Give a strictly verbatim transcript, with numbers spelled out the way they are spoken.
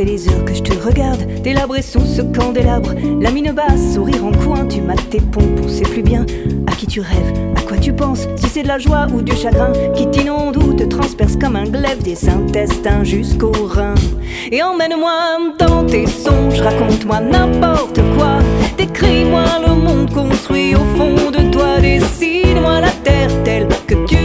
fait les heures que je te regarde, délabré sous ce candélabre, la mine basse, sourire en coin, tu mates tes pompes, on sait plus bien à qui tu rêves, à quoi tu penses, si c'est de la joie ou du chagrin qui t'inonde ou te transperce comme un glaive des intestins jusqu'aux reins. Et emmène-moi dans tes songes, raconte-moi n'importe quoi, décris-moi le monde construit au fond de toi, dessine-moi la terre telle que tu